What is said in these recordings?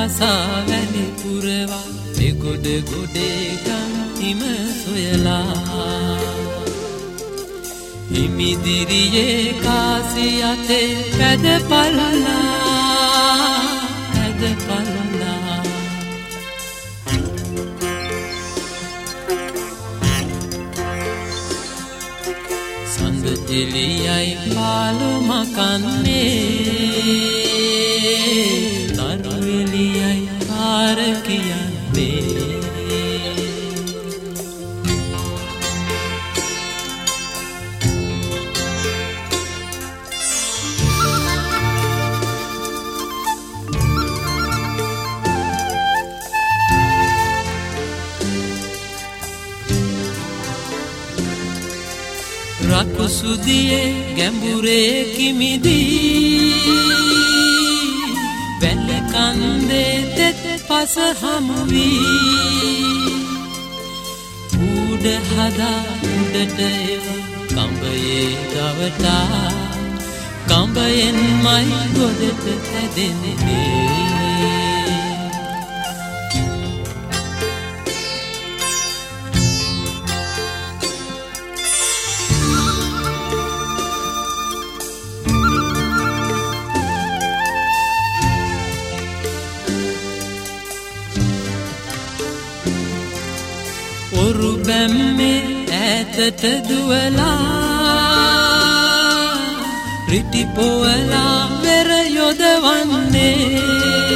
වසා වැලි පුරවා එගොඩ ගොඩේ ගම් හිම සොයලා හිමිදිරියේ කාසි අතේ පැද පළලා සඳ එළියයි පාළුම කන්නේ තරු එළියයි පාර කියන්නේ රකුසුදියේ ගැඹුරේ කිමිදී වැල කන්දේ තෙත් පස හමු වී උඩ හදා උඩට එව කඹයේ ගවටා කඹයෙන්මයි ගොඩට ඇදෙන්නේ ඔරු බැම්මේ ඈතට දුවලා රිටි පොවලා වෙර යොදවන්නේ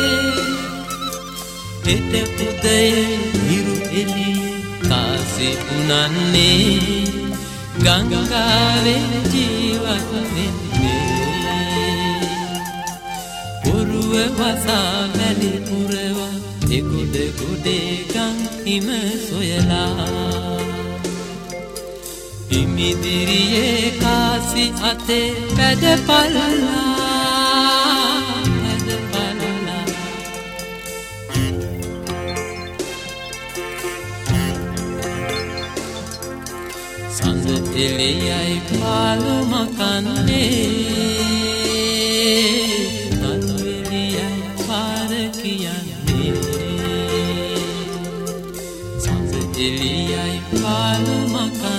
හෙට පුදයේ හිරු එළියේ කාසි උනන්නේ ගංගාවේ ජීවත් වෙන්නේ ඔරුව වසා වැලි පුරවා එගොඩ ගොඩේ ගම් හිම සොයලා හිමිදිරියේ කාසි අතේ පැද පළලා සඳ එළියයි පාළුම කන්නේ තරු එළියයි පාර කියන්නේ එළියයි පාළුම කන්නේ